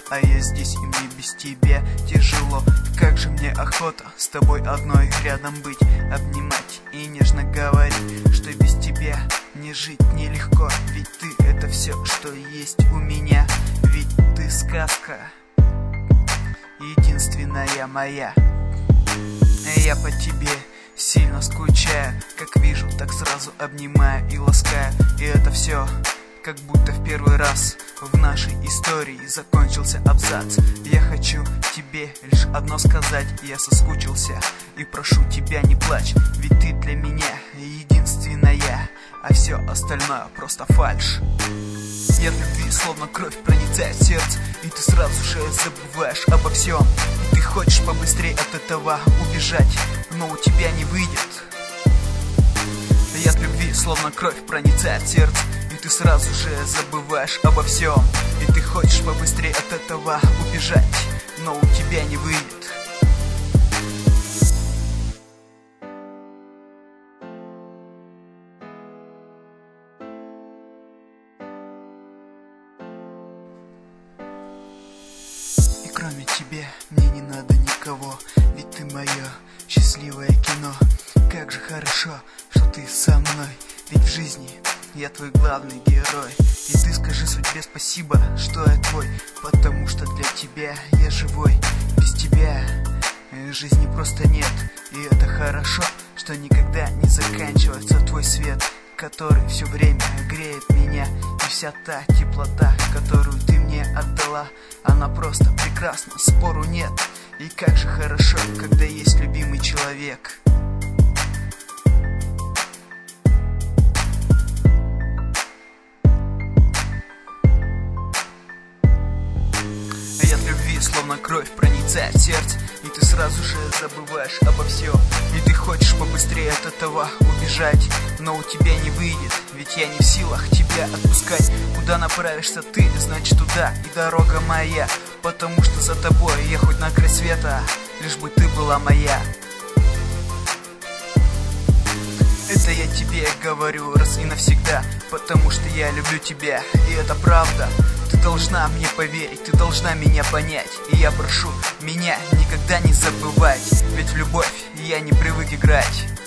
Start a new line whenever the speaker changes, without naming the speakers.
а я здесь, и мне без тебя тяжело. Как же мне охота с тобой одной рядом быть, обнимать и нежно говорить, что без тебя мне жить нелегко. Ведь ты — это все, что есть у меня, ведь ты сказка, единственная моя. Я по тебе сильно скучаю, как вижу, так сразу обнимаю и ласкаю. И это все как будто в первый раз в нашей истории закончился абзац. Я хочу тебе лишь одно сказать: я соскучился и прошу тебя, не плачь, ведь ты для меня единственная, а все остальное просто фальшь. Яд любви словно кровь проницает в сердце, и ты сразу же забываешь обо всем. И ты хочешь побыстрее от этого убежать, но у тебя не выйдет. Яд любви словно кровь проницает в сердце, и ты сразу же забываешь обо всем. И ты хочешь побыстрее от этого убежать, но у тебя не выйдет. И кроме тебя мне не надо никого, ведь ты мое счастливое кино. Как же хорошо, что ты со мной, ведь в жизни я твой главный герой. И ты скажи судьбе спасибо, что я твой, потому что для тебя я живой. Без тебя жизни просто нет, и это хорошо, что никогда не заканчивается твой свет, который все время греет меня. И вся та теплота, которую ты мне отдала, она просто прекрасна, спору нет. И как же хорошо, когда есть любимый человек. Яд любви словно кровь проницает в сердце, и ты сразу же забываешь обо всем. И ты хочешь побыстрее от этого убежать, но у тебя не выйдет, ведь я не в силах тебя отпускать. Куда направишься ты, значит туда и дорога моя, потому что за тобой я хоть на край света, лишь бы ты была моя. Это я тебе говорю раз и навсегда, потому что я люблю тебя, и это правда. Ты должна мне поверить, ты должна меня понять, и я прошу меня никогда не забывать, ведь в любовь я не привык играть.